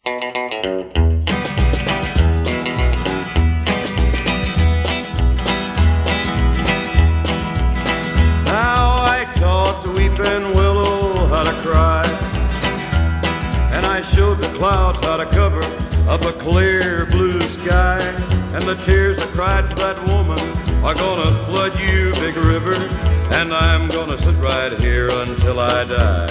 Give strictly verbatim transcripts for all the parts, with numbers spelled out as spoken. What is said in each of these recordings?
Now I taught the weeping willow how to cry, and I showed the clouds how to cover up a clear blue sky. And the tears I cried for that woman are gonna flood you, big river, and I'm gonna sit right here until I die.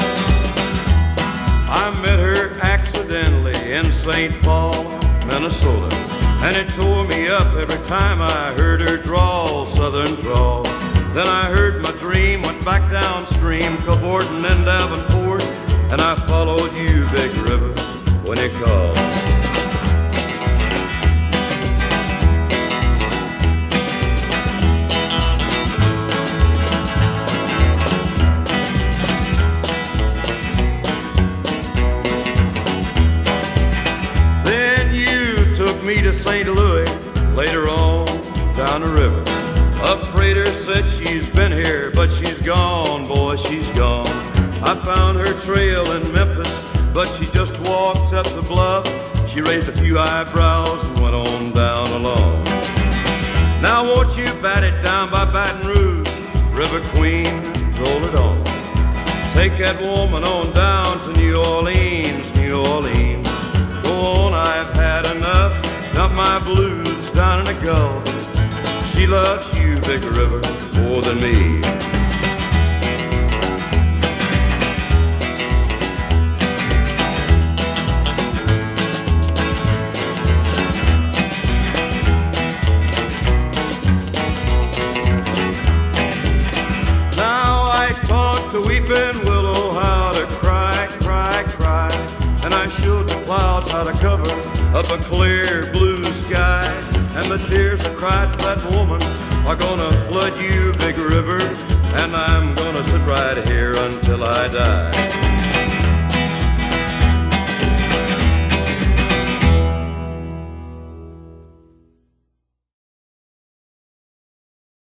I met her accidentally in Saint Paul, Minnesota, and it tore me up every time I heard her drawl, southern drawl. Then I heard my dream, went back downstream, cavorting in Davenport, and I followed you, big river, when you called. Then you took me to Saint Louis, later on down the river. A freighter said she's been here, but she's gone, boy, she's gone. I found her trail in Memphis, but she just walked up the bluff. She raised a few eyebrows and went on down along. Now won't you bat it down by Baton Rouge, River Queen, roll it on. Take that woman on down to New Orleans, New Orleans. Go on, I've had enough, dump my blues down in the Gulf. She loves you, big river, more than me. Now I taught the weeping willow how to cry, cry, cry, and I showed the clouds how to cover up a clear blue sky. And the tears I cried for that woman are gonna flood you, big river, and I'm gonna sit right here until I die.